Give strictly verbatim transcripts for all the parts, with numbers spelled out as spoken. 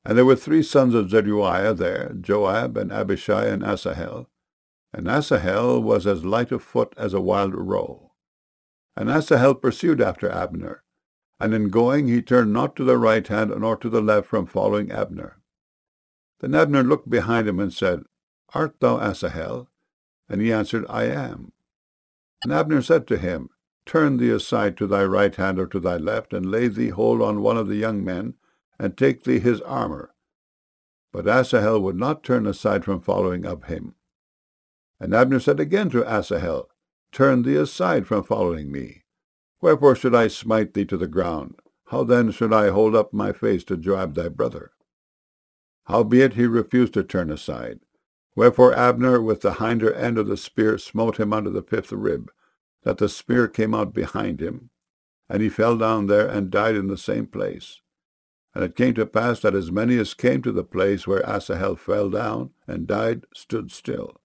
And there were three sons of Zeruiah there, Joab, and Abishai, and Asahel. And Asahel was as light of foot as a wild roe. And Asahel pursued after Abner, and in going he turned not to the right hand nor to the left from following Abner. Then Abner looked behind him and said, Art thou Asahel? And he answered, I am. And Abner said to him, Turn thee aside to thy right hand or to thy left, and lay thee hold on one of the young men, and take thee his armor. But Asahel would not turn aside from following of him. And Abner said again to Asahel, Turn thee aside from following me. Wherefore should I smite thee to the ground? How then should I hold up my face to Joab thy brother? Howbeit he refused to turn aside. Wherefore Abner with the hinder end of the spear smote him under the fifth rib, that the spear came out behind him, and he fell down there and died in the same place. And it came to pass that as many as came to the place where Asahel fell down and died stood still.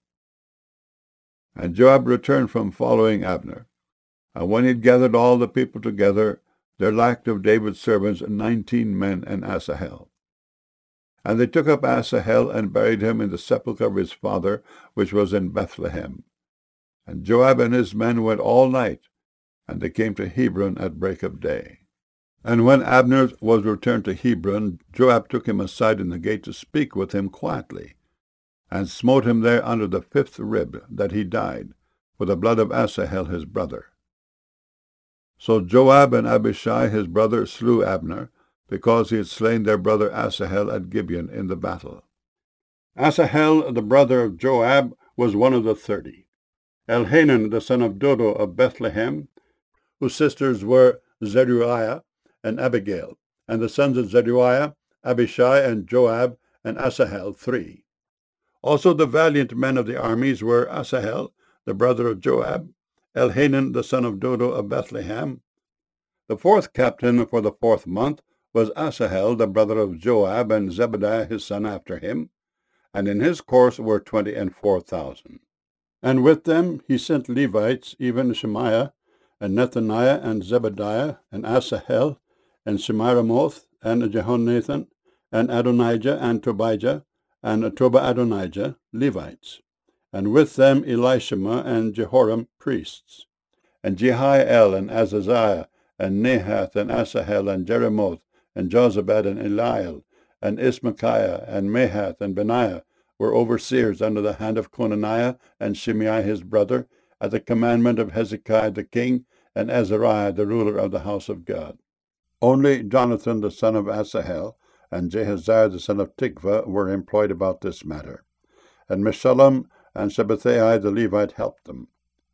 And Joab returned from following Abner. And when he had gathered all the people together, there lacked of David's servants nineteen men and Asahel. And they took up Asahel and buried him in the sepulchre of his father, which was in Bethlehem. And Joab and his men went all night, and they came to Hebron at break of day. And when Abner was returned to Hebron, Joab took him aside in the gate to speak with him quietly, and smote him there under the fifth rib, that he died, with the blood of Asahel his brother. So Joab and Abishai his brother slew Abner, because he had slain their brother Asahel at Gibeon in the battle. Asahel, the brother of Joab, was one of the thirty. Elhanan, the son of Dodo of Bethlehem, whose sisters were Zeruiah and Abigail, and the sons of Zeruiah, Abishai and Joab, and Asahel, three. Also the valiant men of the armies were Asahel, the brother of Joab, Elhanan, the son of Dodo of Bethlehem. The fourth captain for the fourth month was Asahel, the brother of Joab, and Zebadiah his son after him, and in his course were twenty and four thousand. And with them he sent Levites, even Shemaiah, and Nethaniah, and Zebadiah, and Asahel, and Shemiramoth, and Jehonathan, and Adonijah, and Tobijah, and Toba-Adonijah, Levites, and with them Elishama and Jehoram, priests, and Jehiel, and Azaziah, and Nahath, and Asahel, and Jeremoth, and Jozabad, and Eliel, and Ismachiah, and Mahath, and Benaiah, were overseers under the hand of Conaniah and Shimei his brother, at the commandment of Hezekiah the king, and Azariah the ruler of the house of God. Only Jonathan the son of Asahel, and Jehaziah the son of Tikvah were employed about this matter. And Meshullam and Shabbathai the Levite helped them.